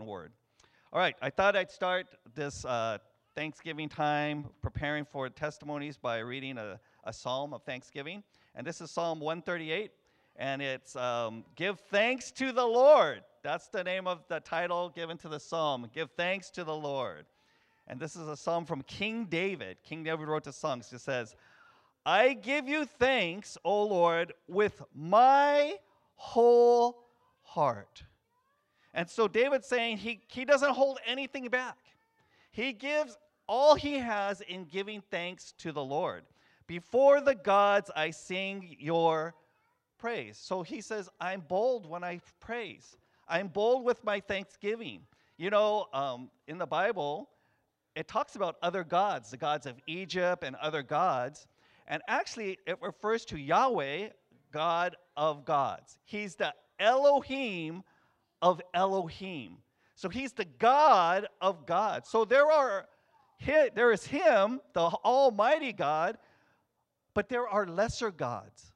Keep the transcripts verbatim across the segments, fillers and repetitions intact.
word. All right, I thought I'd start this uh, Thanksgiving time preparing for testimonies by reading a, a psalm of thanksgiving. And this is Psalm one thirty-eight, and it's um, Give Thanks to the Lord. That's the name of the title given to the psalm, Give Thanks to the Lord. And this is a psalm from King David. King David wrote the song. It says, I give you thanks, O Lord, with my whole heart. And so David's saying he, he doesn't hold anything back. He gives all he has in giving thanks to the Lord. Before the gods, I sing your praise. So he says, I'm bold when I praise. I'm bold with my thanksgiving. You know, um, in the Bible, it talks about other gods, the gods of Egypt and other gods. And actually, it refers to Yahweh, God of gods. He's the Elohim of Elohim. So he's the God of gods. So there are, there is him, the Almighty God, but there are lesser gods,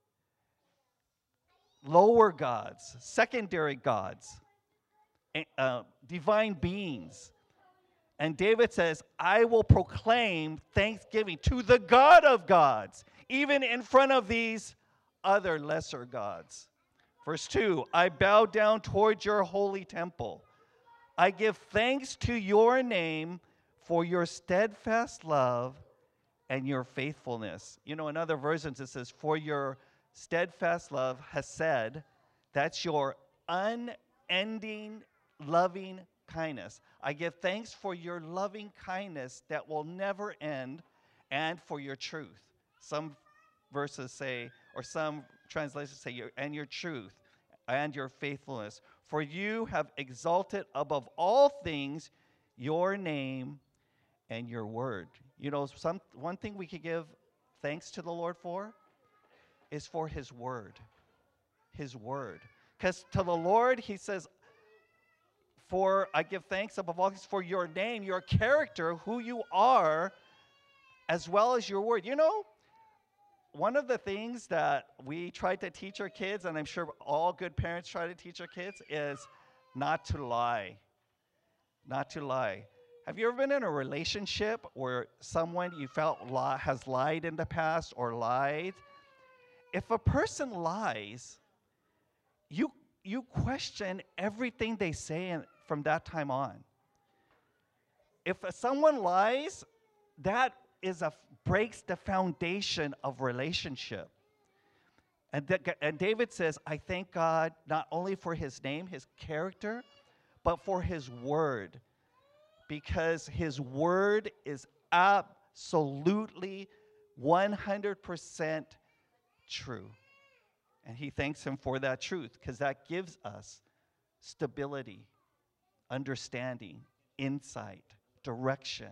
lower gods, secondary gods, uh, divine beings. And David says, I will proclaim thanksgiving to the God of gods, even in front of these other lesser gods. Verse two, I bow down toward your holy temple. I give thanks to your name for your steadfast love and your faithfulness. You know, in other versions it says, for your steadfast love, hesed, that's your unending, loving kindness. I give thanks for your loving kindness that will never end, and for your truth. Some verses say, or some translations say, your, and your truth, and your faithfulness. For you have exalted above all things your name and your word. You know, some one thing we could give thanks to the Lord for is for his word. His word. Because to the Lord, he says, for I give thanks above all things for your name, your character, who you are, as well as your word. You know, one of the things that we try to teach our kids, and I'm sure all good parents try to teach our kids, is not to lie. Not to lie. Have you ever been in a relationship where someone you felt li- has lied in the past or lied? If a person lies, you you question everything they say in, from that time on. If someone lies, that is a breaks the foundation of relationship. And, th- and David says, I thank God not only for his name, his character, but for his word. Because his word is absolutely one hundred percent true. And he thanks him for that truth, because that gives us stability, understanding, insight, direction.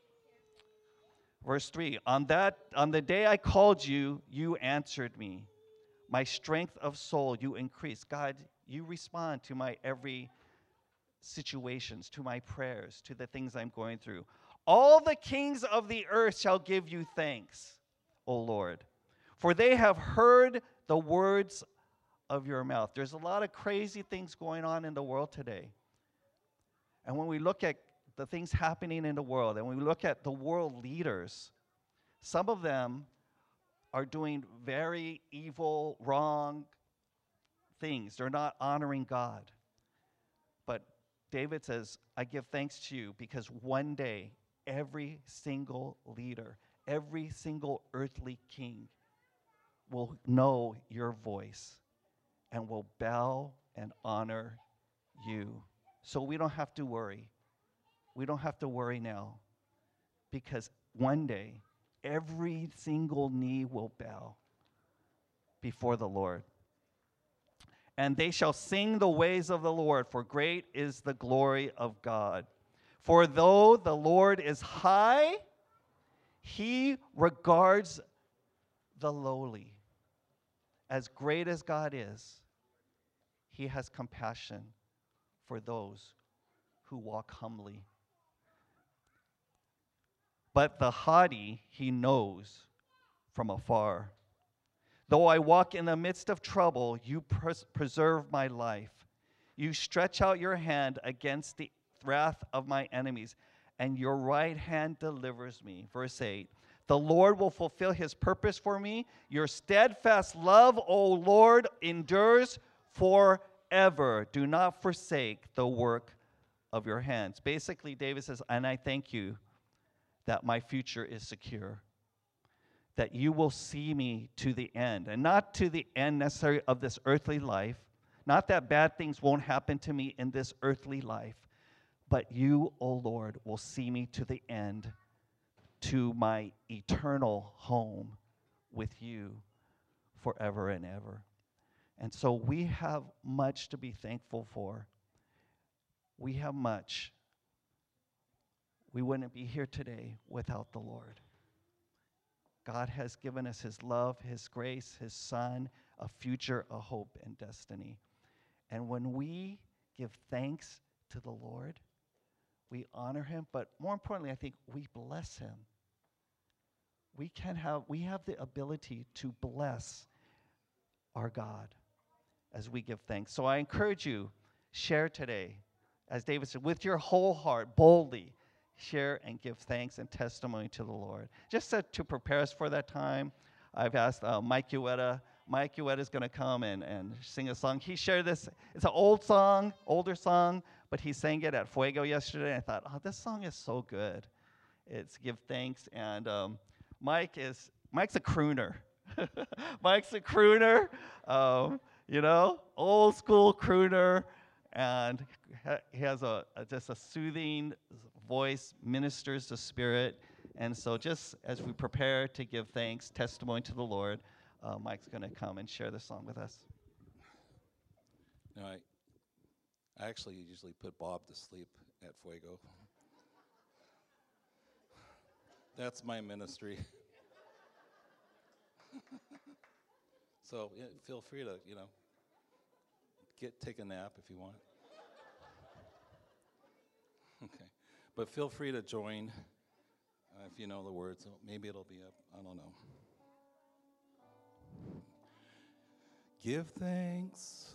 Verse three, on that on the day I called you, you answered me. My strength of soul you increased. God, you respond to my every situations, to my prayers, to the things I'm going through. All the kings of the earth shall give you thanks, O Lord, for they have heard the words of your mouth. There's a lot of crazy things going on in the world today. And when we look at the things happening in the world, and we look at the world leaders, some of them are doing very evil, wrong things. They're not honoring God. But David says, I give thanks to you because one day, every single leader, every single earthly king will know your voice and will bow and honor you. So we don't have to worry. We don't have to worry now, because one day, every single knee will bow before the Lord. And they shall sing the ways of the Lord, for great is the glory of God. For though the Lord is high, he regards the lowly. As great as God is, he has compassion for those who walk humbly. But the haughty he knows from afar. Though I walk in the midst of trouble, you pres- preserve my life. You stretch out your hand against the wrath of my enemies, and your right hand delivers me. Verse eight. The Lord will fulfill his purpose for me. Your steadfast love, O Lord, endures forever. Do not forsake the work of your hands. Basically, David says, and I thank you that my future is secure, that you will see me to the end, and not to the end necessarily of this earthly life, not that bad things won't happen to me in this earthly life, but you, O Lord, will see me to the end, to my eternal home with you forever and ever. And so we have much to be thankful for. We have much. We wouldn't be here today without the Lord. God has given us his love, his grace, his Son, a future, a hope, and destiny. And when we give thanks to the Lord, we honor him, but more importantly, I think we bless him. We can have, we have the ability to bless our God as we give thanks. So I encourage you, share today, as David said, with your whole heart, boldly, share and give thanks and testimony to the Lord. Just to, to prepare us for that time, I've asked uh, Mike Ueda. Mike Ueda is going to come and, and sing a song. He shared this. It's an old song, older song, but he sang it at Fuego yesterday. And I thought, oh, this song is so good. It's Give Thanks. And um, Mike is, Mike's a crooner. Mike's a crooner, um, you know, old school crooner. And he has a, a just a soothing voice, ministers the Spirit. And so just as we prepare to give thanks, testimony to the Lord, uh, Mike's going to come and share this song with us. No, I, I actually usually put Bob to sleep at Fuego. That's my ministry. So yeah, feel free to, you know, get take a nap if you want. Okay, but feel free to join uh, if you know the words. Maybe it'll be up. I don't know. Give thanks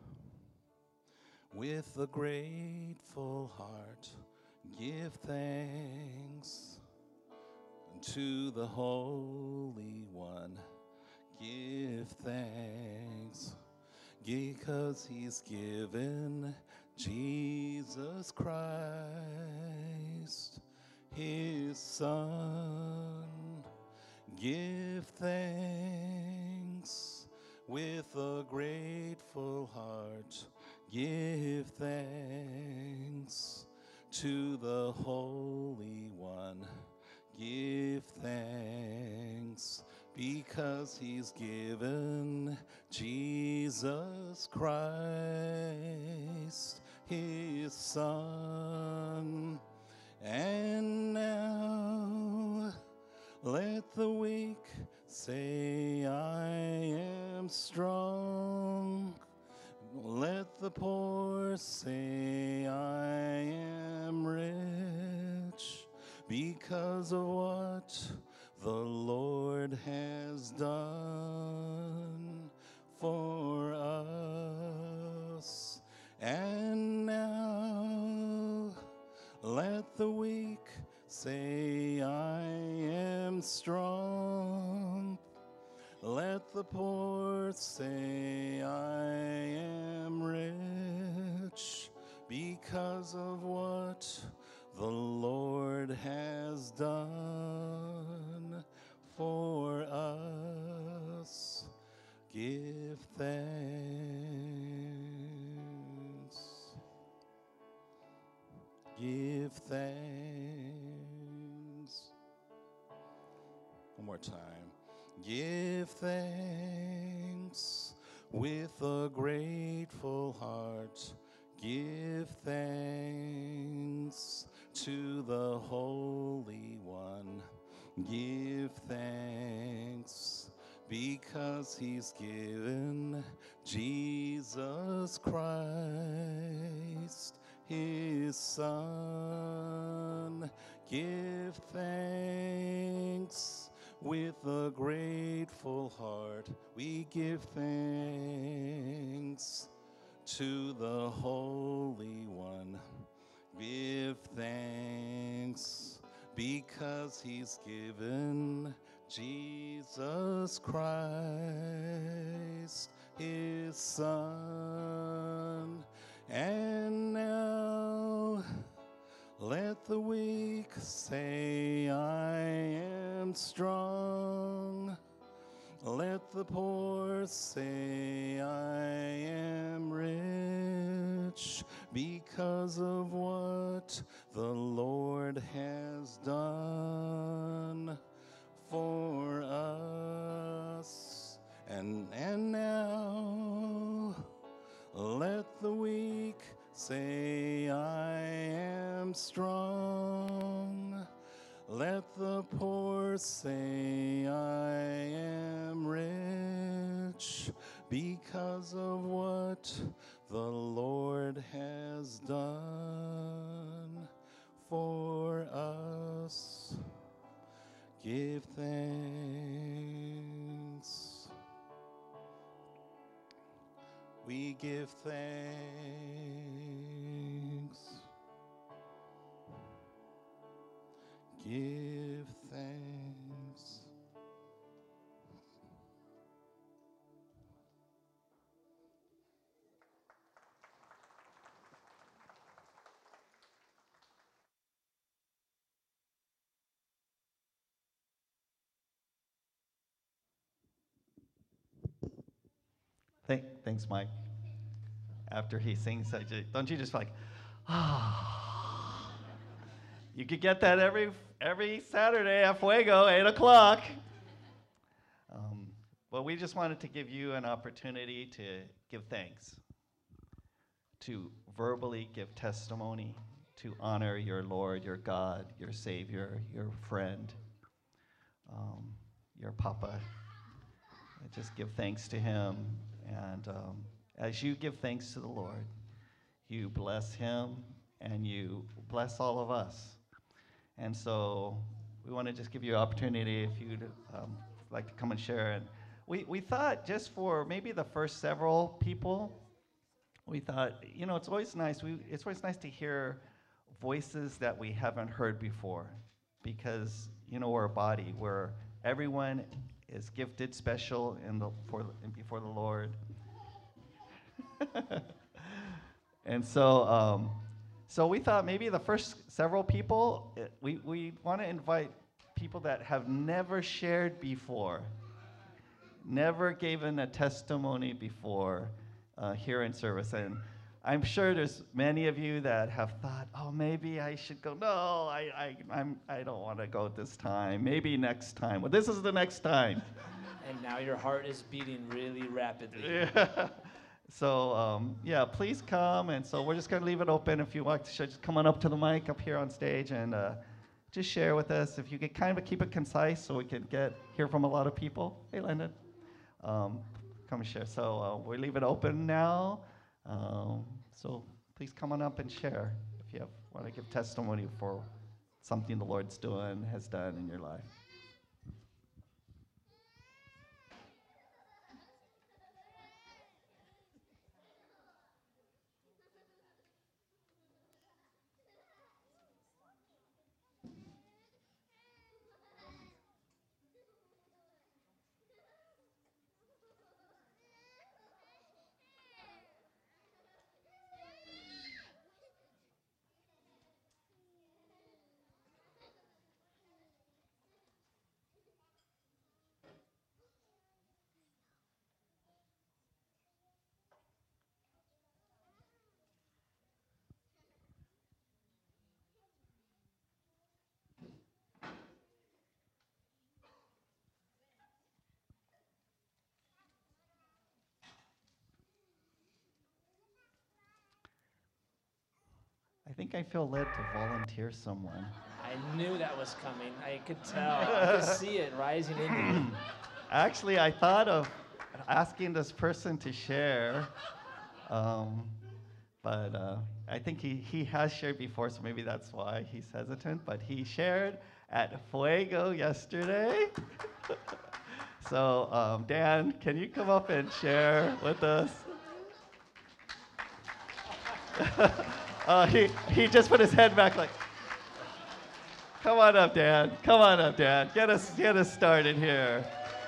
with a grateful heart. Give thanks to the Holy One. Give thanks because he's given Jesus Christ, his Son. Give thanks with a grateful heart. Give thanks to the Holy One. Give thanks because he's given Jesus Christ, his Son. And now let the weak say, I am strong. Let the poor say, I am rich, because of what the Lord has done for us. And now let the weak say, I am strong. Let the poor say, I am rich, because of what the Lord has done for us. Give thanks. Give thanks. One more time. Give thanks with a grateful heart. Give thanks to the Holy One. Give thanks because he's given Jesus Christ, his Son. Give thanks with a grateful heart. We give thanks to the Holy One. Give thanks because he's given Jesus Christ, his Son. And now let the weak say, I am strong. Let the poor say, I am rich because of what the Lord has done for us. And, and now let the weak say, I am strong. Let the poor say, I am rich because of what the Lord has done for us. Give thanks. We give thanks. Give thanks. Thank, thanks, Mike. After he sings, I just, don't you just like, ah. You could get that every every Saturday at Fuego, eight o'clock. Um, but we just wanted to give you an opportunity to give thanks, to verbally give testimony, to honor your Lord, your God, your Savior, your friend, um, your Papa. And just give thanks to him. And um, as you give thanks to the Lord, you bless him and you bless all of us. And so we want to just give you an opportunity if you'd um, like to come and share. And we, we thought just for maybe the first several people, we thought, you know, it's always nice. We, it's always nice to hear voices that we haven't heard before because, you know, we're a body where everyone is gifted special in the, for, in, before the Lord. And so, um, so we thought maybe the first several people, uh, we, we want to invite people that have never shared before, never given a testimony before uh, here in service. And I'm sure there's many of you that have thought, oh, maybe I should go. No, I, I, I'm, I don't want to go this time. Maybe next time. Well, this is the next time. And now your heart is beating really rapidly. Yeah. So, um, yeah, please come. And so we're just going to leave it open. If you want to, just come on up to the mic up here on stage and uh, just share with us. If you could kind of keep it concise so we can get hear from a lot of people. Hey, Landon. Um, come and share. So uh, we leave it open now. Um, so please come on up and share if you have, want to give testimony for something the Lord's doing, has done in your life. I think I feel led to volunteer someone. I knew that was coming. I could tell. I could see it rising in you. Actually, I thought of asking this person to share, um, but uh, I think he, he has shared before, so maybe that's why he's hesitant. But he shared at Fuego yesterday. So, um, Dan, can you come up and share with us? uh, he, he just put his head back like, come on up, Dad. Come on up, Dad. Get us, get us started here.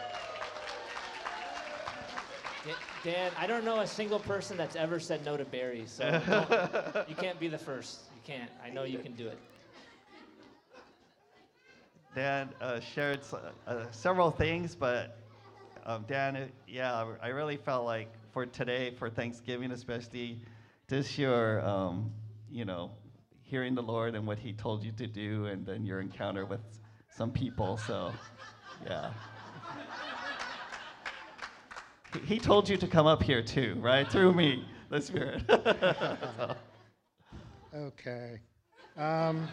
Da- Dan, I don't know a single person that's ever said no to Barry, so don't- you can't be the first. You can't. I know you can do it. Dan uh, shared s- uh, several things, but um, Dan, it, yeah, I really felt like for today, for Thanksgiving especially, just your, um, you know, hearing the Lord and what He told you to do, and then your encounter with some people. So, yeah. He, he told you to come up here too, right? Through me, the Spirit. So. Okay. Um,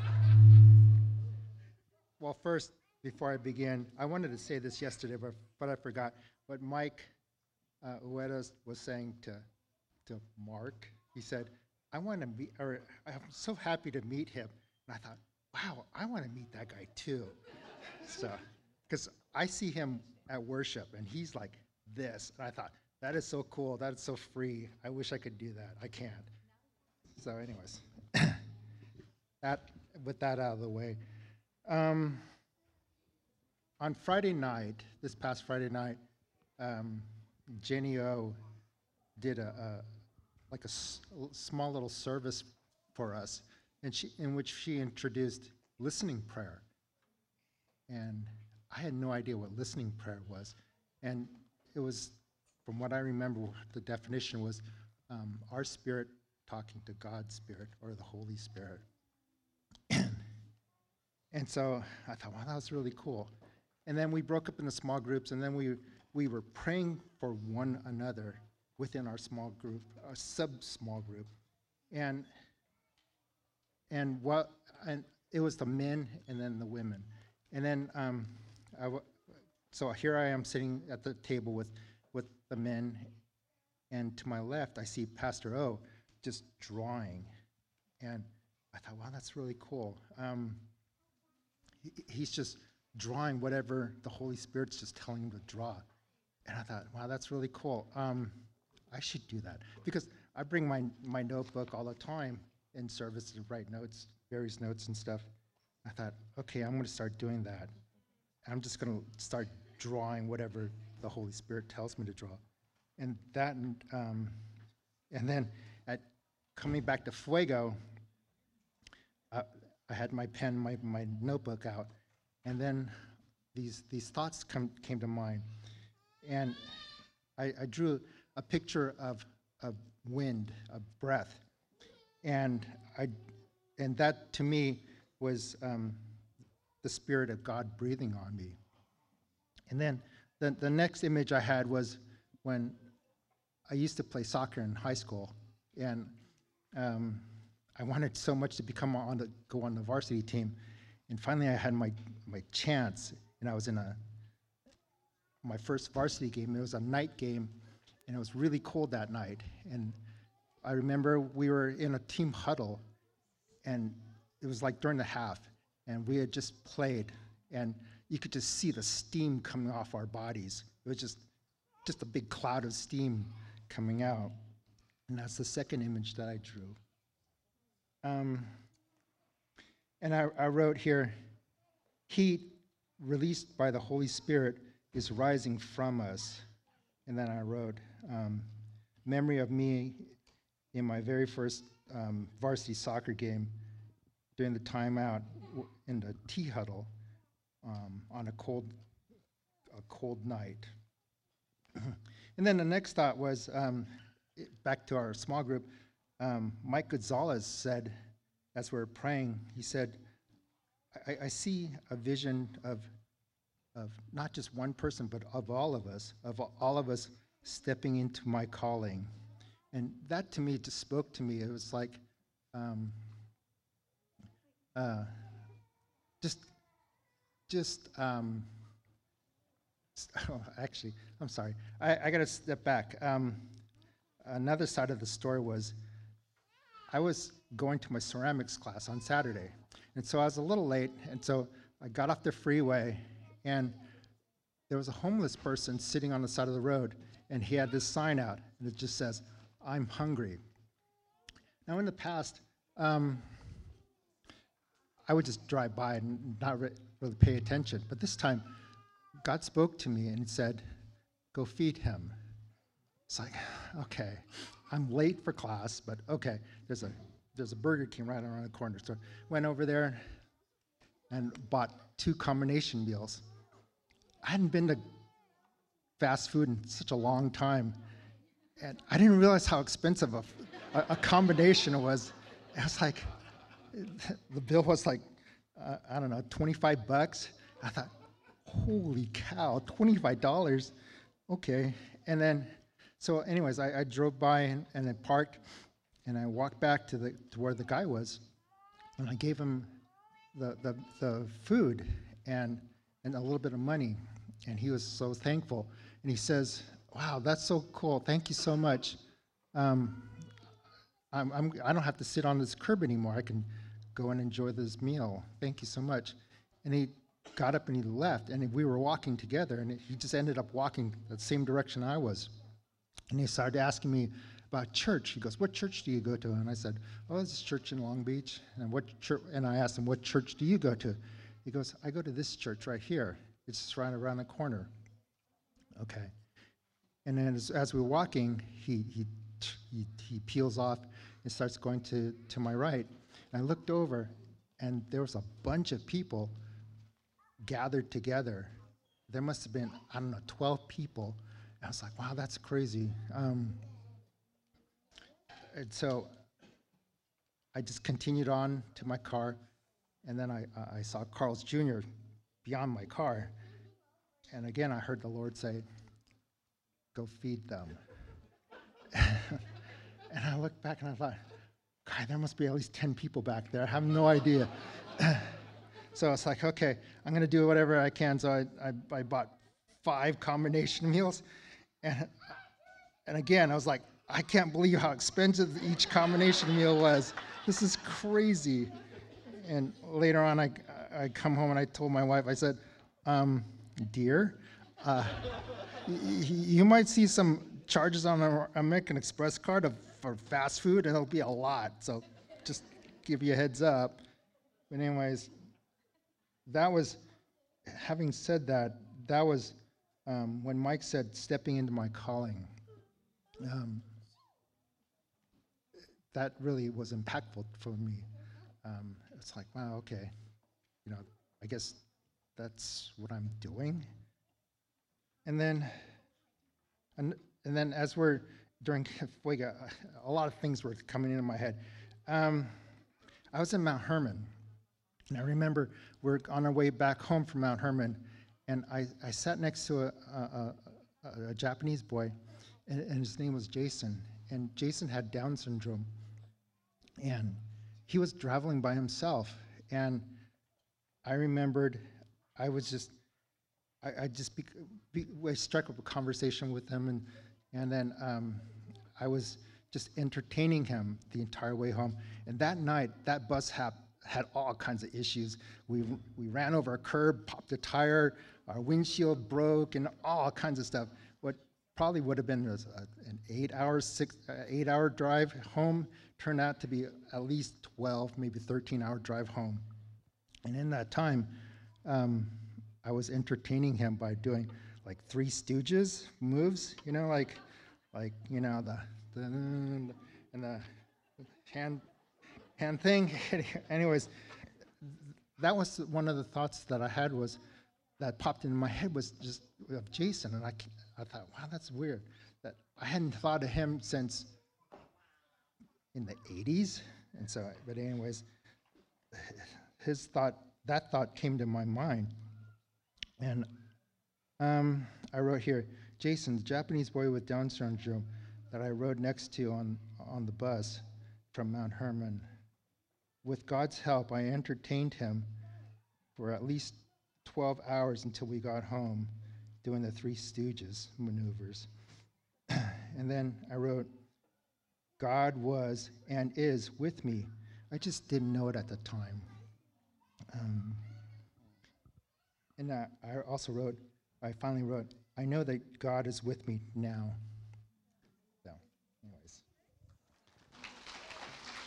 well, first, before I begin, I wanted to say this yesterday, but, but I forgot. What Mike uh, Uedas was saying to, to Mark, he said, I want to meet, or I'm so happy to meet him. And I thought, wow, I want to meet that guy too. So, because I see him at worship and he's like this. And I thought, that is so cool. That is so free. I wish I could do that. I can't. So anyways, that with that out of the way. Um, on Friday night, this past Friday night, um, Jenny O did a, a like a s- small little service for us, and she in which she introduced listening prayer. And I had no idea what listening prayer was, and it was, from what I remember, the definition was um, our spirit talking to God's Spirit or the Holy Spirit. And so I thought, wow, that was really cool. And then we broke up into small groups, and then we we were praying for one another within our small group, our sub-small group. And and what and it was the men and then the women. And then um, I w- so here I am sitting at the table with with the men, and to my left I see Pastor O just drawing, and I thought, wow, that's really cool. Um, he, he's just drawing whatever the Holy Spirit's just telling him to draw, and I thought, wow, that's really cool. Um, I should do that because I bring my my notebook all the time in service to write notes, various notes and stuff. I thought, okay, I'm going to start doing that. I'm just going to start drawing whatever the Holy Spirit tells me to draw, and that, um, and then at coming back to Fuego, uh, I had my pen, my, my notebook out, and then these these thoughts come came to mind, and I, I drew a picture of of wind, of breath, and I and that to me was um, the Spirit of God breathing on me. And then the the next image I had was when I used to play soccer in high school, and um, I wanted so much to become on the go on the varsity team, and finally I had my my chance, and I was in a my first varsity game. It was a night game, and it was really cold that night. And I remember we were in a team huddle, and it was like during the half, and we had just played, and you could just see the steam coming off our bodies. It was just just a big cloud of steam coming out. And that's the second image that I drew. Um, and I, I wrote here, heat released by the Holy Spirit is rising from us. And then I wrote, um, memory of me in my very first um, varsity soccer game during the timeout w- in the tea huddle um, on a cold, a cold night. And then the next thought was, um, it- back to our small group, um, Mike Gonzalez said, as we were praying, he said, I, I see a vision of, of not just one person, but of all of us, of all of us stepping into my calling. And that to me just spoke to me. It was like, um, uh, just, just, um, oh, actually, I'm sorry. I, I got to step back. Um, another side of the story was I was going to my ceramics class on Saturday. And so I was a little late. And so I got off the freeway, and there was a homeless person sitting on the side of the road. And he had this sign out, and it just says, I'm hungry. Now, in the past, um, I would just drive by and not re- really pay attention. But this time, God spoke to me and he said, go feed him. It's like, okay, I'm late for class, but okay, there's a there's a Burger King right around the corner. So I went over there and bought two combination meals. I hadn't been to fast food in such a long time, and I didn't realize how expensive a, a, a combination was. It was like, the bill was like, uh, I don't know, twenty-five bucks. I thought, holy cow, twenty-five dollars, okay. And then, so anyways, I, I drove by and, and I parked, and I walked back to the to where the guy was, and I gave him the the, the food and and a little bit of money, and he was so thankful. And he says, wow, that's so cool, thank you so much. Um, I'm, I'm, I don't have to sit on this curb anymore. I can go and enjoy this meal. Thank you so much. And he got up and he left, and we were walking together, and he just ended up walking the same direction I was. And he started asking me about church. He goes, what church do you go to? And I said, oh, this is church in Long Beach. And what church? And I asked him, what church do you go to? He goes, I go to this church right here. It's just right around the corner. Okay. And then as, as we're walking, he, he, he, he peels off and starts going to, to my right. And I looked over, and there was a bunch of people gathered together. There must have been, I don't know, twelve people. And I was like, wow, that's crazy. Um, and so I just continued on to my car, and then I, I saw Carl's Junior beyond my car. And again, I heard the Lord say, go feed them. And I looked back and I thought, God, there must be at least ten people back there. I have no idea. So it's like, okay, I'm going to do whatever I can. So I, I, I bought five combination meals. And, and again, I was like, I can't believe how expensive each combination meal was. This is crazy. And later on, I, I come home and I told my wife, I said, um, dear, uh, y- y- you might see some charges on an American Express card of, for fast food, and it'll be a lot. So just give you a heads up. But anyways, that was, having said that, that was um, when Mike said stepping into my calling. Um, that really was impactful for me. Um, it's like, wow, okay, you know, I guess that's what I'm doing. And then, and, and then as we're during Fuega, a lot of things were coming into my head. Um, I was in Mount Hermon, and I remember we're on our way back home from Mount Hermon, and I, I sat next to a, a, a, a Japanese boy, and, and his name was Jason, and Jason had Down syndrome, and he was traveling by himself, and I remembered I was just, I, I just, be, be, I struck up a conversation with him, and and then um, I was just entertaining him the entire way home. And that night, that bus hap- had all kinds of issues. We we ran over a curb, popped a tire, our windshield broke, and all kinds of stuff. What probably would have been a, an eight-hour, six, uh, eight-hour drive home turned out to be at least twelve, maybe thirteen-hour drive home. And in that time, um, I was entertaining him by doing like Three Stooges moves, you know, like, like you know, the, the and the hand hand thing. Anyways, that was one of the thoughts that I had was that popped into my head was just of Jason, and I I thought, wow, that's weird. That I hadn't thought of him since in the eighties, and so. But anyways, his thought that thought came to my mind, and. Um, I wrote here, Jason, the Japanese boy with Down syndrome that I rode next to on, on the bus from Mount Hermon. With God's help, I entertained him for at least twelve hours until we got home doing the Three Stooges maneuvers. And then I wrote, God was and is with me. I just didn't know it at the time. Um, and uh, I also wrote, I finally wrote, I know that God is with me now. So, anyways.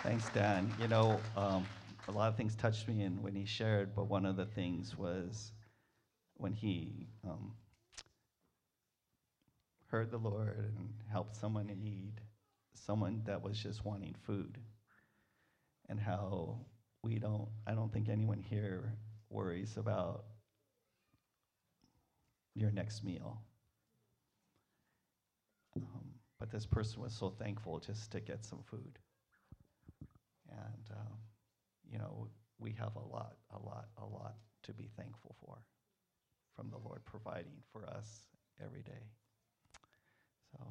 Thanks, Dan. You know, um, a lot of things touched me in when he shared, but one of the things was when he um, heard the Lord and helped someone in need, someone that was just wanting food, and how we don't, I don't think anyone here worries about your next meal. Um, but this person was so thankful just to get some food. And, um, you know, we have a lot, a lot, a lot to be thankful for from the Lord providing for us every day. So,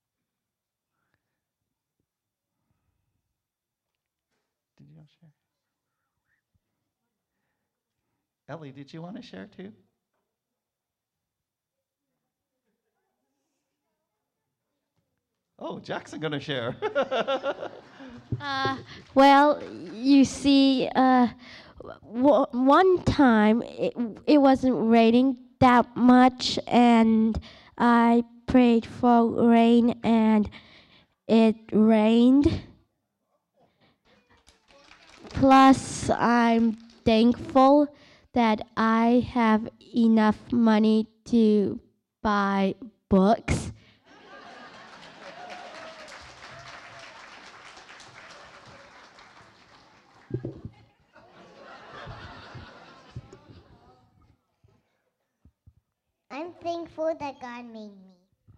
did you want to share? Ellie, did you want to share too? Oh, Jackson gonna share. Uh, well, you see, uh, w- one time it, it wasn't raining that much, and I prayed for rain, and it rained. Plus, I'm thankful that I have enough money to buy books. I'm thankful that God made me.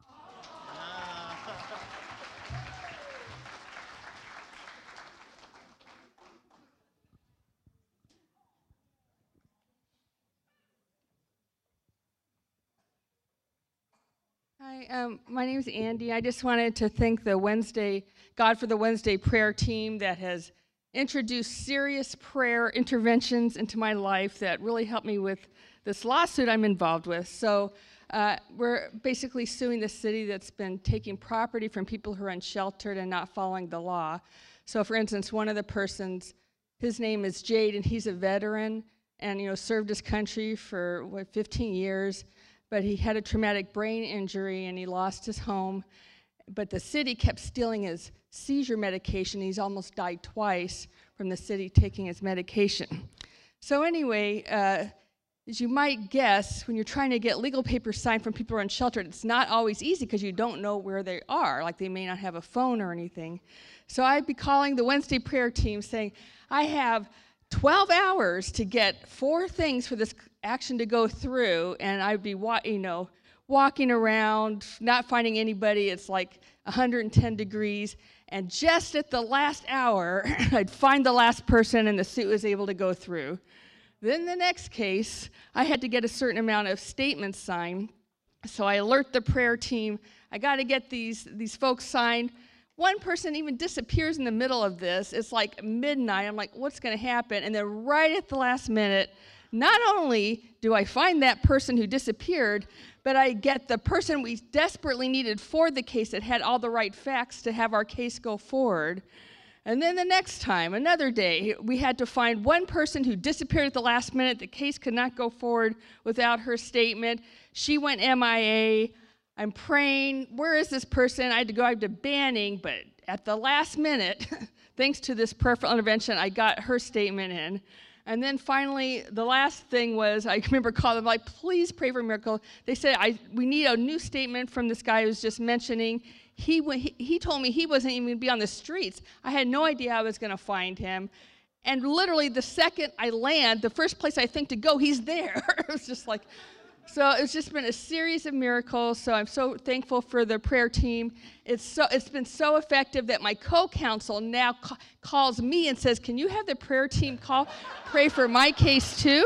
Hi, um, my name is Andy. I just wanted to thank the Wednesday, God for the Wednesday prayer team that has introduced serious prayer interventions into my life that really helped me with this lawsuit I'm involved with. So uh, we're basically suing the city that's been taking property from people who are unsheltered and not following the law. So for instance, one of the persons, his name is Jade, and he's a veteran and, you know, served his country for, what, fifteen years. But he had a traumatic brain injury and he lost his home. But the city kept stealing his seizure medication. He's almost died twice from the city taking his medication. So anyway, uh, as you might guess, when you're trying to get legal papers signed from people who are unsheltered, it's not always easy because you don't know where they are, like they may not have a phone or anything. So I'd be calling the Wednesday prayer team saying, I have twelve hours to get four things for this action to go through, and I'd be, wa- you know, walking around, not finding anybody. It's like one hundred ten degrees, and just at the last hour, I'd find the last person, and the suit was able to go through. Then the next case, I had to get a certain amount of statements signed, so I alert the prayer team, I got to get these, these folks signed. One person even disappears in the middle of this. It's like midnight. I'm like, what's going to happen? And then right at the last minute, not only do I find that person who disappeared, but I get the person we desperately needed for the case that had all the right facts to have our case go forward. And then the next time, another day, we had to find one person who disappeared at the last minute. The case could not go forward without her statement. She went M I A. I'm praying, where is this person? I had to go out to Banning, but at the last minute, thanks to this prayerful intervention, I got her statement in. And then finally, the last thing was, I remember calling them, like, please pray for a miracle. They said, I, we need a new statement from this guy who was just mentioning. He, he, he told me he wasn't even going to be on the streets. I had no idea I was going to find him. And literally, the second I land, the first place I think to go, he's there. It was just like, so it's just been a series of miracles. So I'm so thankful for the prayer team. It's so it's been so effective that my co-counsel now ca- calls me and says, "Can you have the prayer team call, pray for my case too?"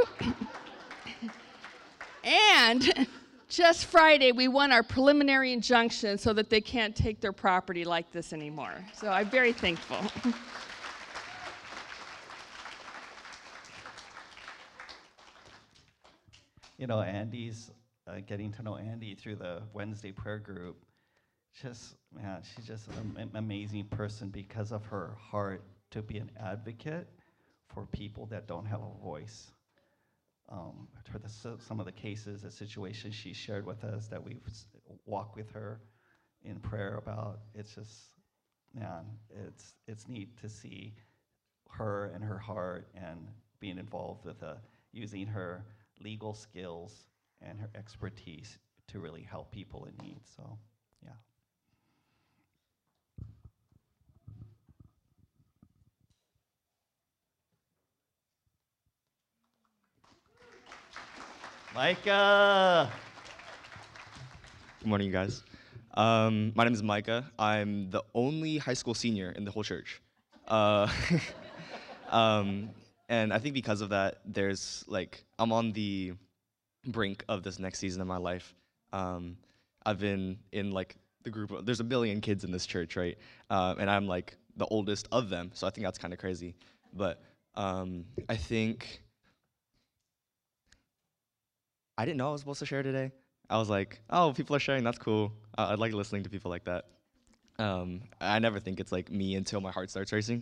And just Friday, we won our preliminary injunction so that they can't take their property like this anymore. So I'm very thankful. You know, Andy's, uh, getting to know Andy through the Wednesday prayer group, just, man, she's just an am- amazing person because of her heart to be an advocate for people that don't have a voice. Um, for the, so- some of the cases, the situations she shared with us that we've s- walked with her in prayer about, it's just, man, it's it's neat to see her and her heart and being involved with uh, using her legal skills and her expertise to really help people in need. So, yeah. Micah. Good morning, you guys. Um, my name is Micah. I'm the only high school senior in the whole church. Uh, um, and I think because of that, there's like, I'm on the brink of this next season of my life. Um, I've been in like the group, of, there's a billion kids in this church, right? Uh, and I'm like the oldest of them, so I think that's kind of crazy. But um, I think, I didn't know I was supposed to share today. I was like, oh, people are sharing, that's cool. Uh, I like listening to people like that. Um, I never think it's like me until my heart starts racing.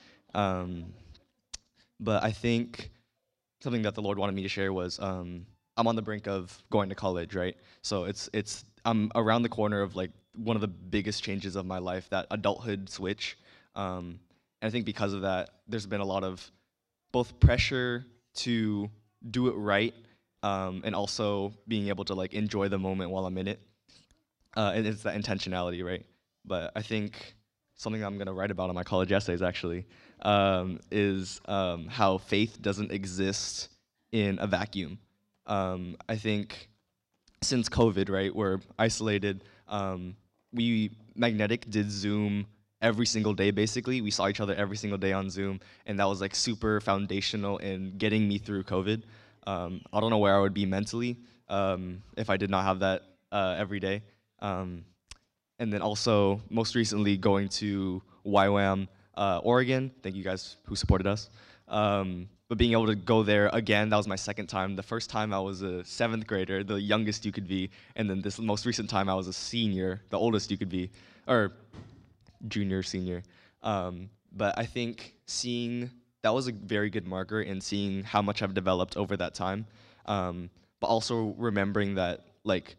Um, but I think something that the Lord wanted me to share was um, I'm on the brink of going to college, right? So it's it's I'm around the corner of like one of the biggest changes of my life, that adulthood switch. Um, and I think because of that, there's been a lot of both pressure to do it right, um, and also being able to like enjoy the moment while I'm in it. Uh, and it's that intentionality, right? But I think something I'm gonna write about in my college essays actually um, is um, how faith doesn't exist in a vacuum. Um, I think since COVID, right, we're isolated. Um, we Magnetic did Zoom every single day, basically. We saw each other every single day on Zoom, and that was like super foundational in getting me through COVID. Um, I don't know where I would be mentally um, if I did not have that uh, every day. Um, and then also, most recently, going to Y WAM, uh, Oregon. Thank you guys who supported us. Um, but being able to go there again, that was my second time. The first time I was a seventh grader, the youngest you could be, and then this most recent time I was a senior, the oldest you could be, or junior, senior. Um, but I think seeing, that was a very good marker in seeing how much I've developed over that time. Um, but also remembering that, like,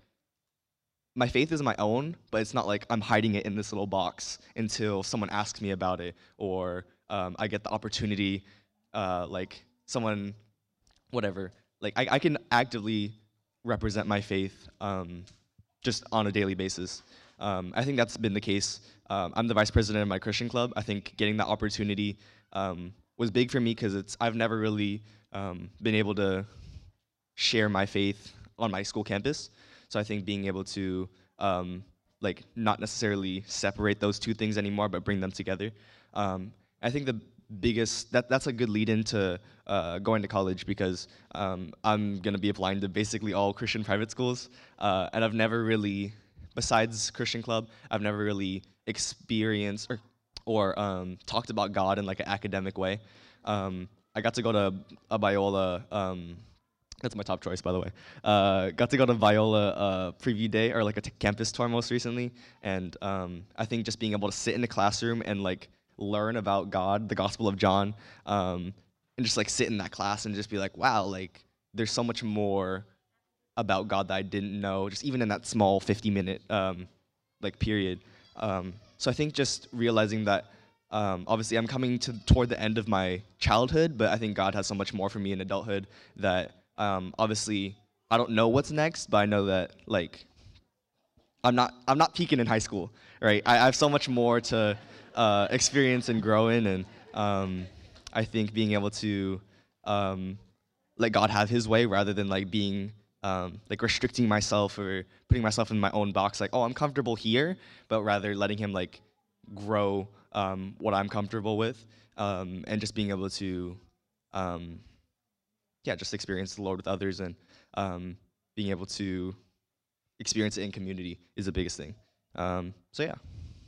my faith is my own, but it's not like I'm hiding it in this little box until someone asks me about it, or um, I get the opportunity, uh, like someone, whatever. Like I, I can actively represent my faith um, just on a daily basis. Um, I think that's been the case. Um, I'm the vice president of my Christian club. I think getting that opportunity um, was big for me because it's I've never really um, been able to share my faith on my school campus. So I think being able to um, like not necessarily separate those two things anymore, but bring them together. Um, I think the biggest that that's a good lead into uh, going to college because um, I'm gonna be applying to basically all Christian private schools, uh, and I've never really, besides Christian Club, I've never really experienced or or um, talked about God in like an academic way. Um, I got to go to a Biola. Um, That's my top choice, by the way. Uh, got to go to Viola uh, preview day or like a t- campus tour most recently, and um, I think just being able to sit in a classroom and like learn about God, the Gospel of John, um, and just like sit in that class and just be like, wow, like there's so much more about God that I didn't know, just even in that small fifty minute um, like period. Um, so I think just realizing that. Um, obviously, I'm coming to toward the end of my childhood, but I think God has so much more for me in adulthood that. Um, obviously, I don't know what's next, but I know that like I'm not I'm not peaking in high school, right? I, I have so much more to uh, experience and grow in, and um, I think being able to um, let God have His way rather than like being um, like restricting myself or putting myself in my own box, like oh I'm comfortable here, but rather letting Him like grow um, what I'm comfortable with, um, and just being able to. Um, yeah, just experience the Lord with others and um, being able to experience it in community is the biggest thing. Um, so yeah.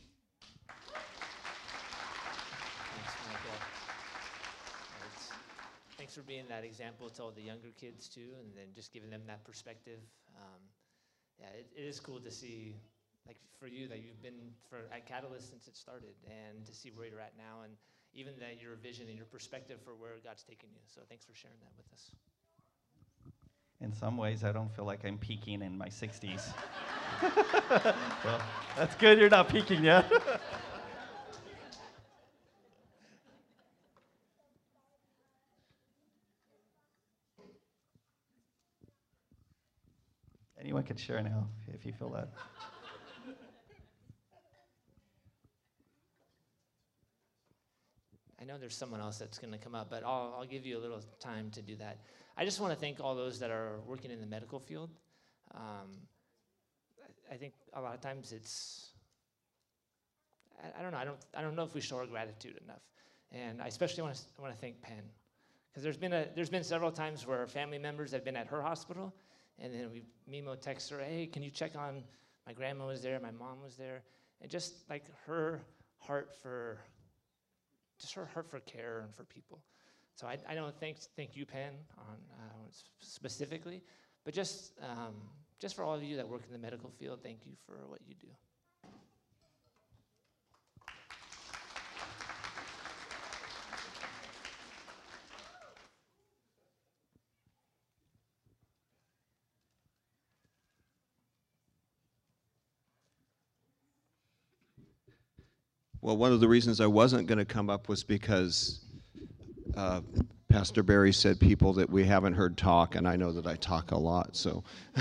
Thanks, Michael. It's- Thanks for being that example to all the younger kids too, and then just giving them that perspective. Um, yeah, it, it is cool to see, like for you, that you've been for at Catalyst since it started, and to see where you're at now, and even that your vision and your perspective for where God's taken you. So thanks for sharing that with us. In some ways, I don't feel like I'm peaking in my sixties. Well, that's good you're not peaking yet. Anyone can share now if you feel that. I know there's someone else that's going to come up, but I'll, I'll give you a little time to do that. I just want to thank all those that are working in the medical field. Um, I, I think a lot of times it's, I, I don't know, I don't, I don't know if we show our gratitude enough. And I especially want to want to thank Penn, because there's been a there's been several times where family members have been at her hospital, and then we Mimo texts her, hey, can you check on my grandma was there, my mom was there, and just like her heart for, just her heart for care and for people. So I, I don't thank thank you, Penn, on uh, specifically, but just um, just for all of you that work in the medical field, thank you for what you do. Well, one of the reasons I wasn't going to come up was because uh, Pastor Barry said people that we haven't heard talk, and I know that I talk a lot. So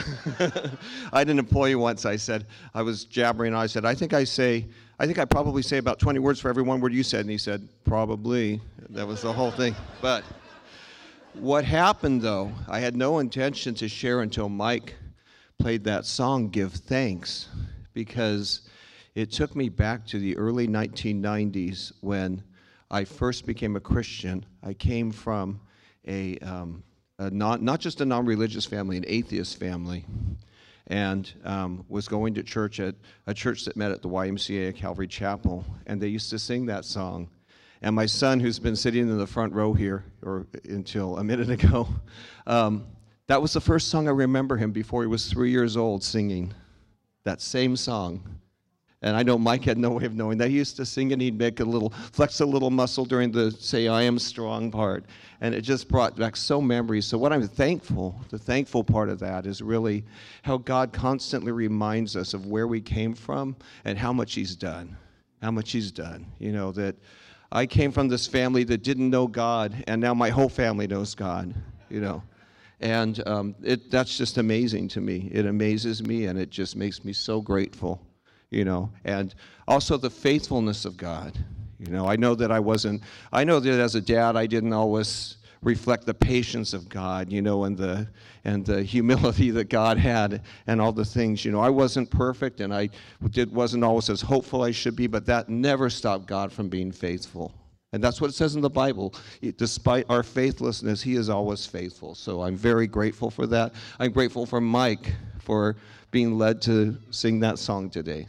I had an employee once, I said, I was jabbering, and I said, I think I say, I think I probably say about twenty words for every one word you said. And he said, probably. That was the whole thing. But what happened, though, I had no intention to share until Mike played that song, Give Thanks, because it took me back to the early nineteen nineties when I first became a Christian. I came from a, um, a non, not just a non-religious family, an atheist family, and um, was going to church at a church that met at the Y M C A at Calvary Chapel, and they used to sing that song. And my son, who's been sitting in the front row here, or until a minute ago, um, that was the first song I remember him before he was three years old singing that same song. And I know Mike had no way of knowing that. He used to sing and he'd make a little, flex a little muscle during the say, I am strong part. And it just brought back so memories. So what I'm thankful, the thankful part of that is really how God constantly reminds us of where we came from and how much he's done, how much he's done. You know, that I came from this family that didn't know God, and now my whole family knows God, you know. And um, it, that's just amazing to me. It amazes me, and it just makes me so grateful. You know, and also the faithfulness of God. You know, I know that I wasn't, I know that as a dad, I didn't always reflect the patience of God, you know, and the and the humility that God had and all the things. You know, I wasn't perfect, and I did, wasn't always as hopeful I should be, but that never stopped God from being faithful. And that's what it says in the Bible. Despite our faithlessness, he is always faithful. So I'm very grateful for that. I'm grateful for Mike for being led to sing that song today.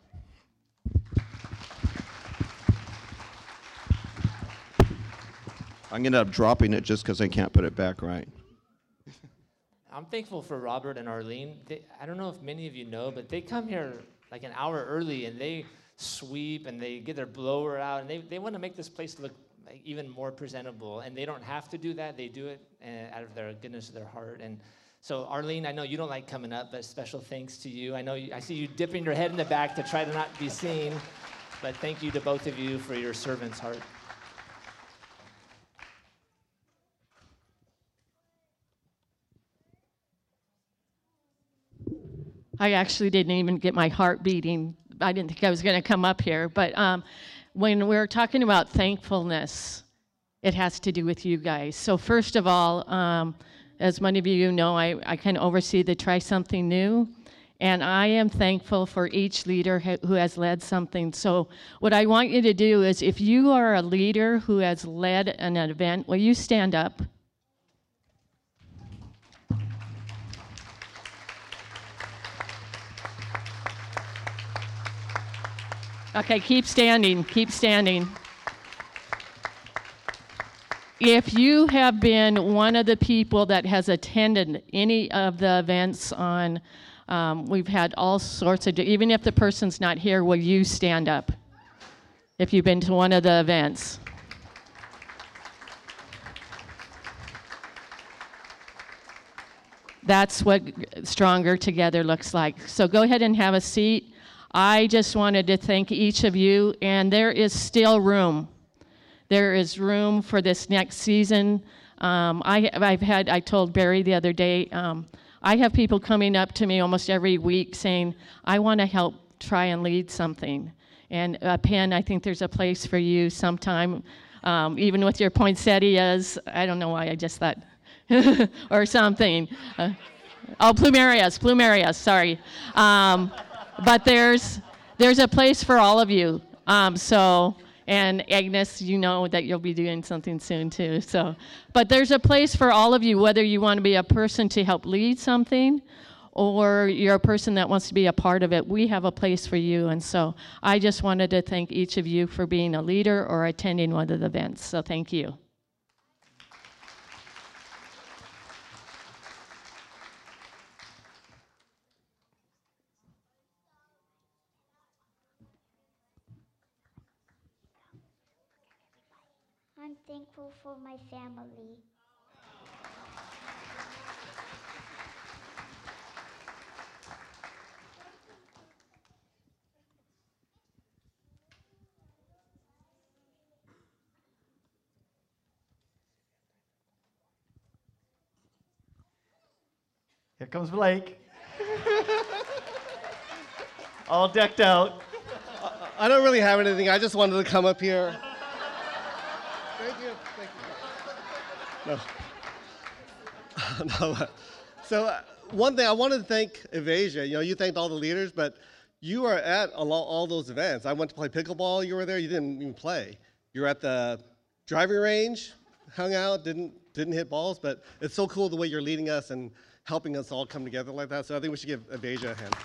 I'm going to end up dropping it just because I can't put it back right. I'm thankful for Robert and Arlene. They, I don't know if many of you know, but they come here like an hour early, and they sweep, and they get their blower out, and they, they want to make this place look like even more presentable. And they don't have to do that. They do it uh, out of their goodness of their heart. And so, Arlene, I know you don't like coming up, but special thanks to you. I know you, I see you dipping your head in the back to try to not be seen, but thank you to both of you for your servant's heart. I actually didn't even get my heart beating. I didn't think I was going to come up here. But um, when we're talking about thankfulness, it has to do with you guys. So first of all, um, as many of you know, I, I kind of oversee the Try Something New. And I am thankful for each leader ha- who has led something. So what I want you to do is, if you are a leader who has led an event, will you stand up? Okay, keep standing, keep standing. If you have been one of the people that has attended any of the events on, um, we've had all sorts of, even if the person's not here, will you stand up if you've been to one of the events? That's what Stronger Together looks like. So go ahead and have a seat. I just wanted to thank each of you, and there is still room. There is room for this next season. Um, I, I've had, I told Barry the other day, um, I have people coming up to me almost every week saying, I want to help try and lead something. And uh, Penn, I think there's a place for you sometime, um, even with your poinsettias. I don't know why I just thought, or something. Uh, oh, plumerias, plumerias, sorry. Um, but there's there's a place for all of you. Um, so, and Agnes, you know that you'll be doing something soon too. So, but there's a place for all of you, whether you want to be a person to help lead something, or you're a person that wants to be a part of it. We have a place for you. And so I just wanted to thank each of you for being a leader or attending one of the events. So thank you. I'm thankful for my family. Here comes Blake. All decked out. I don't really have anything. I just wanted to come up here. Thank you. Thank you. No. no. So uh, one thing, I wanted to thank Evasia. You know, you thanked all the leaders, but you are at a lo- all those events. I went to play pickleball. You were there. You didn't even play. You were at the driving range, hung out, didn't didn't hit balls, but it's so cool the way you're leading us and helping us all come together like that. So I think we should give Evasia a hand.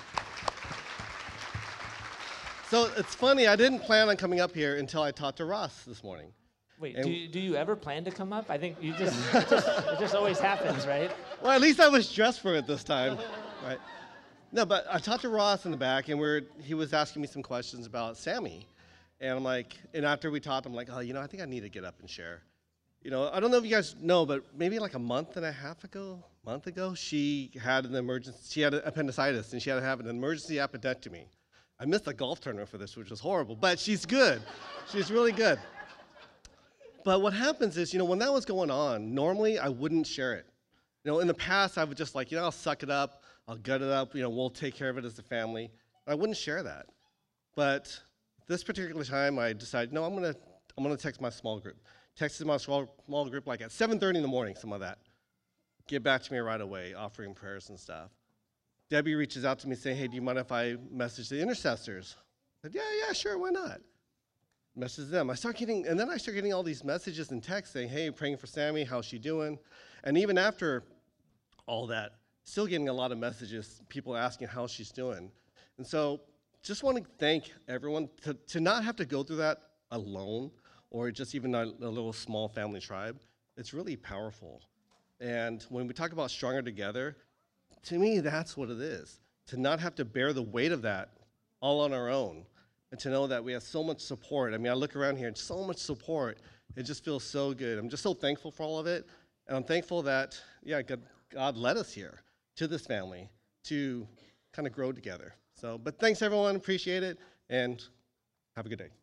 So it's funny, I didn't plan on coming up here until I talked to Ross this morning. Wait, And- do you, do you ever plan to come up? I think you just it, just it just always happens, right? Well, at least I was dressed for it this time, right? No, but I talked to Ross in the back, and we're he was asking me some questions about Sammy, and I'm like, and after we talked, I'm like, oh, you know, I think I need to get up and share. You know, I don't know if you guys know, but maybe like a month and a half ago, month ago, she had an emergency. She had appendicitis, and she had to have an emergency appendectomy. I missed the golf tournament for this, which was horrible, but she's good. She's really good. But what happens is, you know, when that was going on, normally I wouldn't share it. You know, in the past, I would just like, you know, I'll suck it up, I'll gut it up, you know, we'll take care of it as a family. I wouldn't share that. But this particular time, I decided, no, I'm gonna, I'm gonna text my small group. Texted my small, small group like at seven thirty in the morning, some of that. Get back to me right away, offering prayers and stuff. Debbie reaches out to me saying, hey, do you mind if I message the intercessors? I said, yeah, yeah, sure, why not? Message them. I start getting, and then I start getting all these messages and texts saying, hey, praying for Sammy, how's she doing? And even after all that, still getting a lot of messages, people asking how she's doing. And so just want to thank everyone to, to not have to go through that alone or just even a, a little small family tribe. It's really powerful. And when we talk about stronger together, to me, that's what it is. To not have to bear the weight of that all on our own, and to know that we have so much support. I mean, I look around here and so much support. It just feels so good. I'm just so thankful for all of it. And I'm thankful that, yeah, God, God led us here to this family to kind of grow together. So, but thanks everyone, appreciate it, and have a good day.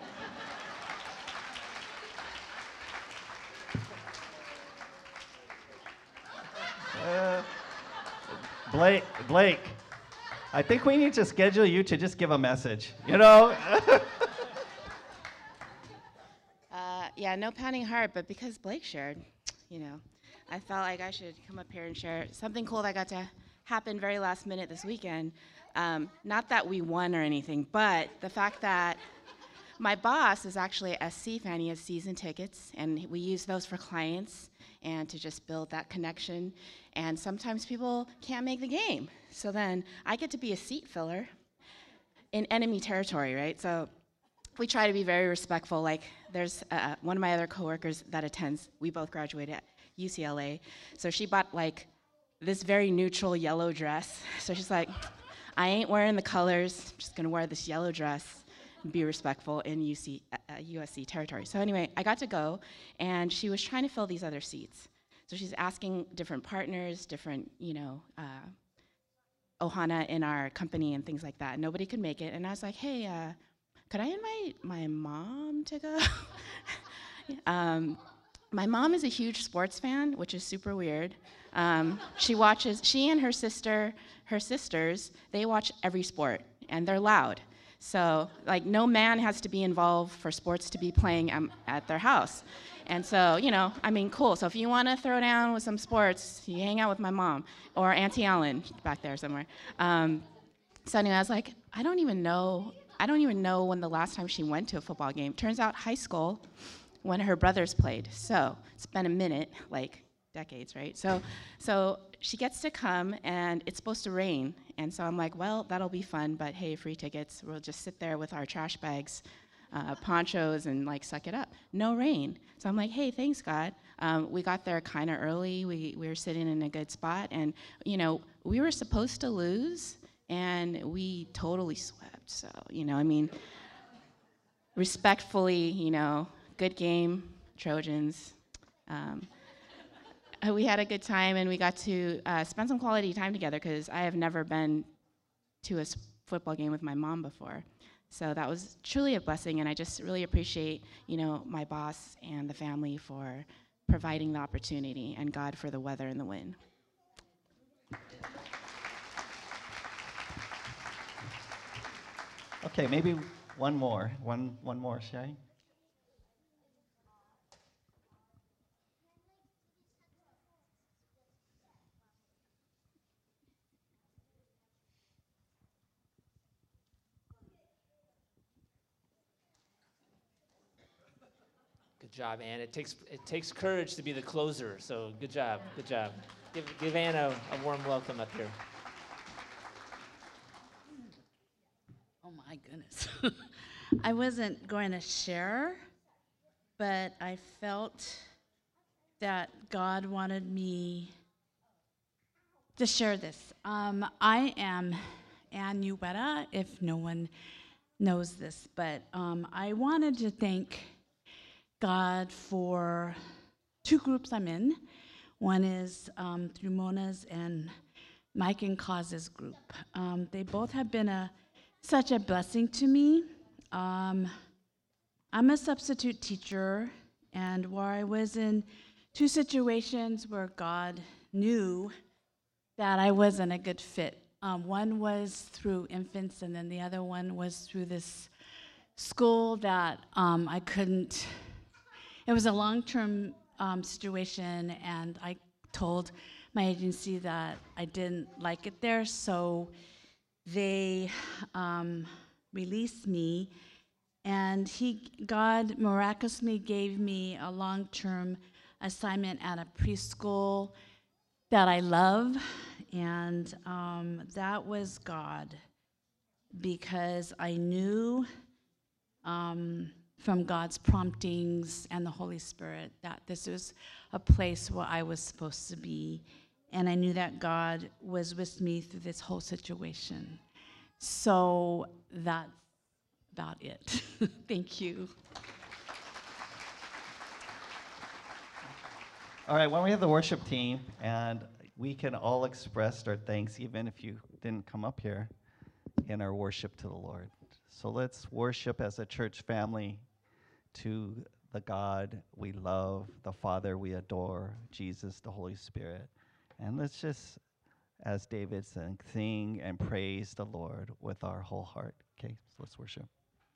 Uh, Blake, Blake, I think we need to schedule you to just give a message, you know? uh, yeah, no pounding heart, but because Blake shared, you know, I felt like I should come up here and share something cool that got to happen very last minute this weekend. Um, not that we won or anything, but the fact that my boss is actually a S C fan. He has season tickets, and we use those for clients and to just build that connection. And sometimes people can't make the game. So then I get to be a seat filler in enemy territory, right? So we try to be very respectful. Like there's uh, one of my other coworkers that attends, we both graduated at U C L A. So she bought like this very neutral yellow dress. So she's like, I ain't wearing the colors, I'm just gonna wear this yellow dress and be respectful in U C, uh, U S C territory. So anyway, I got to go, and she was trying to fill these other seats. So she's asking different partners, different, you know, uh, Ohana in our company and things like that. Nobody could make it, and I was like, hey, uh, could I invite my mom to go? um, my mom is a huge sports fan, which is super weird. Um, she watches, she and her sister, her sisters, they watch every sport, and they're loud. So, like, no man has to be involved for sports to be playing um, at their house. And so, you know, I mean, cool. So if you want to throw down with some sports, you hang out with my mom or Auntie Ellen back there somewhere. Um, so anyway, I was like, I don't even know, I don't even know when the last time she went to a football game. Turns out high school, when her brothers played. So it's been a minute, like decades, right? So, so she gets to come, and it's supposed to rain. And so I'm like, well, that'll be fun, but hey, free tickets. We'll just sit there with our trash bags, uh, ponchos, and like suck it up. No rain. So I'm like, hey, thanks, God. Um, we got there kind of early. We, we were sitting in a good spot. And, you know, we were supposed to lose, and we totally swept. So, you know, I mean, respectfully, you know, good game, Trojans. Um, we had a good time, and we got to uh, spend some quality time together, because I have never been to a s- football game with my mom before. So that was truly a blessing, and I just really appreciate, you know, my boss and the family for providing the opportunity, and God for the weather and the wind. Okay, maybe one more. One, one more, Shay. Good job, Ann. It takes it takes courage to be the closer. So good job, good job. Give give Ann a, a warm welcome up here. Oh my goodness. I wasn't going to share, but I felt that God wanted me to share this. Um, I am Ann Uweta, if no one knows this, but um, I wanted to thank God for two groups I'm in. One is um, through Mona's and Mike and Cause's group. Um, they both have been a such a blessing to me. Um, I'm a substitute teacher, and where I was in two situations where God knew that I wasn't a good fit. Um, one was through infants, and then the other one was through this school that um, I couldn't. It was a long-term um, situation, and I told my agency that I didn't like it there, so they um, released me, and he, God miraculously gave me a long-term assignment at a preschool that I love, and um, that was God, because I knew um, from God's promptings and the Holy Spirit that this was a place where I was supposed to be. And I knew that God was with me through this whole situation. So that's about it. Thank you. All right, when we have the worship team, and we can all express our thanks, even if you didn't come up here, in our worship to the Lord. So let's worship as a church family to the God we love, the Father we adore, Jesus, the Holy Spirit. And let's just, as David said, sing and praise the Lord with our whole heart. Okay, so let's worship.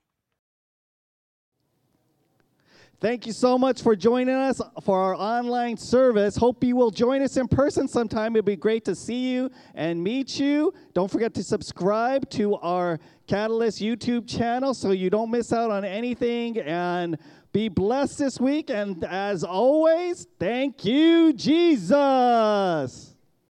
Thank you so much for joining us for our online service. Hope you will join us in person sometime. It'd be great to see you and meet you. Don't forget to subscribe to our Catalyst YouTube channel so you don't miss out on anything. And be blessed this week. And as always, thank you, Jesus.